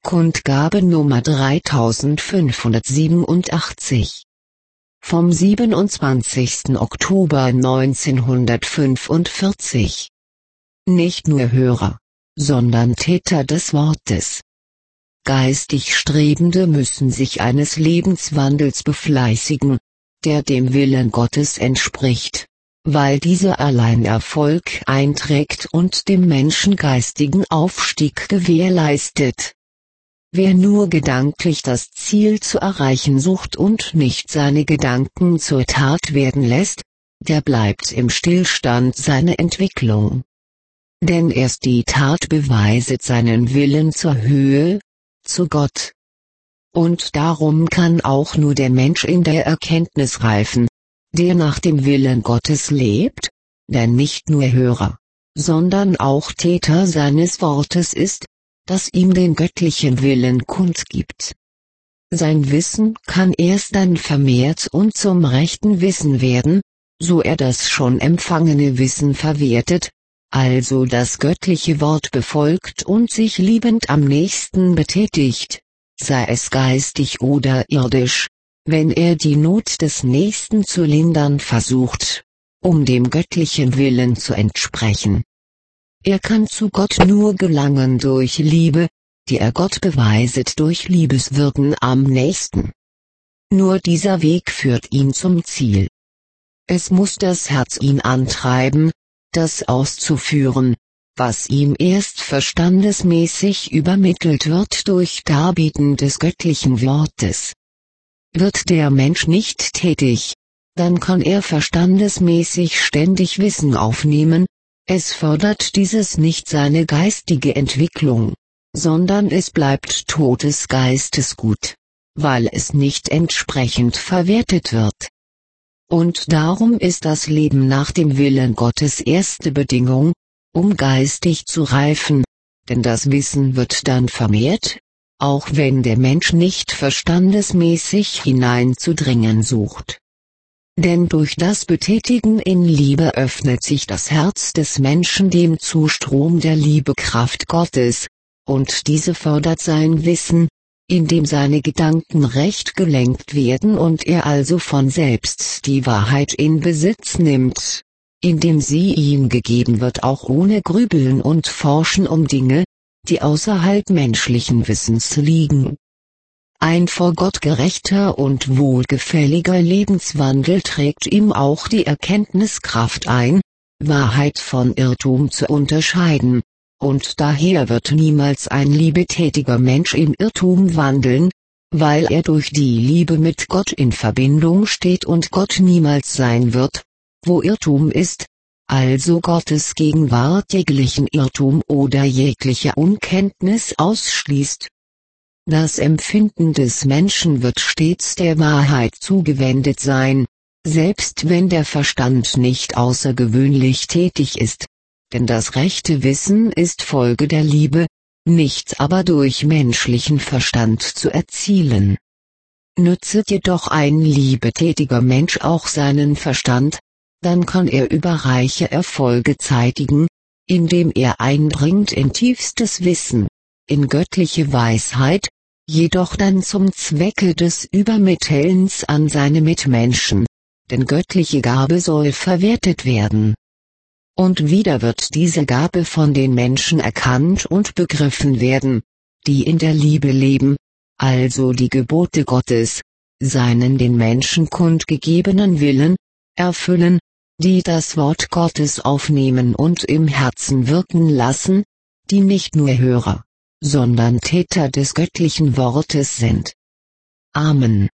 Kundgabe Nummer 3587. Vom 27. Oktober 1945. Nicht nur Hörer, sondern Täter des Wortes. Geistig Strebende müssen sich eines Lebenswandels befleißigen, der dem Willen Gottes entspricht, weil dieser allein Erfolg einträgt und dem Menschen geistigen Aufstieg gewährleistet. Wer nur gedanklich das Ziel zu erreichen sucht und nicht seine Gedanken zur Tat werden lässt, der bleibt im Stillstand seiner Entwicklung. Denn erst die Tat beweiset seinen Willen zur Höhe, zu Gott. Und darum kann auch nur der Mensch in der Erkenntnis reifen, der nach dem Willen Gottes lebt, der nicht nur Hörer, sondern auch Täter seines Wortes ist, das ihm den göttlichen Willen kundgibt. Sein Wissen kann erst dann vermehrt und zum rechten Wissen werden, so er das schon empfangene Wissen verwertet, also das göttliche Wort befolgt und sich liebend am nächsten betätigt, sei es geistig oder irdisch, wenn er die Not des Nächsten zu lindern versucht, um dem göttlichen Willen zu entsprechen. Er kann zu Gott nur gelangen durch Liebe, die er Gott beweiset durch Liebeswirken am nächsten. Nur dieser Weg führt ihn zum Ziel. Es muss das Herz ihn antreiben, das auszuführen, was ihm erst verstandesmäßig übermittelt wird durch Darbieten des göttlichen Wortes. Wird der Mensch nicht tätig, dann kann er verstandesmäßig ständig Wissen aufnehmen, es fördert dieses nicht seine geistige Entwicklung, sondern es bleibt totes Geistesgut, weil es nicht entsprechend verwertet wird. Und darum ist das Leben nach dem Willen Gottes erste Bedingung, um geistig zu reifen, denn das Wissen wird dann vermehrt, auch wenn der Mensch nicht verstandesmäßig hineinzudringen sucht. Denn durch das Betätigen in Liebe öffnet sich das Herz des Menschen dem Zustrom der Liebekraft Gottes, und diese fördert sein Wissen, indem seine Gedanken recht gelenkt werden und er also von selbst die Wahrheit in Besitz nimmt, indem sie ihm gegeben wird auch ohne Grübeln und Forschen um Dinge, die außerhalb menschlichen Wissens liegen. Ein vor Gott gerechter und wohlgefälliger Lebenswandel trägt ihm auch die Erkenntniskraft ein, Wahrheit von Irrtum zu unterscheiden, und daher wird niemals ein liebetätiger Mensch im Irrtum wandeln, weil er durch die Liebe mit Gott in Verbindung steht und Gott niemals sein wird, wo Irrtum ist, also Gottes Gegenwart jeglichen Irrtum oder jegliche Unkenntnis ausschließt. Das Empfinden des Menschen wird stets der Wahrheit zugewendet sein, selbst wenn der Verstand nicht außergewöhnlich tätig ist, denn das rechte Wissen ist Folge der Liebe, nichts aber durch menschlichen Verstand zu erzielen. Nützet jedoch ein liebetätiger Mensch auch seinen Verstand, dann kann er überreiche Erfolge zeitigen, indem er eindringt in tiefstes Wissen, in göttliche Weisheit, jedoch dann zum Zwecke des Übermittelns an seine Mitmenschen, denn göttliche Gabe soll verwertet werden. Und wieder wird diese Gabe von den Menschen erkannt und begriffen werden, die in der Liebe leben, also die Gebote Gottes, seinen den Menschen kundgegebenen Willen, erfüllen, die das Wort Gottes aufnehmen und im Herzen wirken lassen, die nicht nur Hörer, sondern Täter des göttlichen Wortes sind. Amen.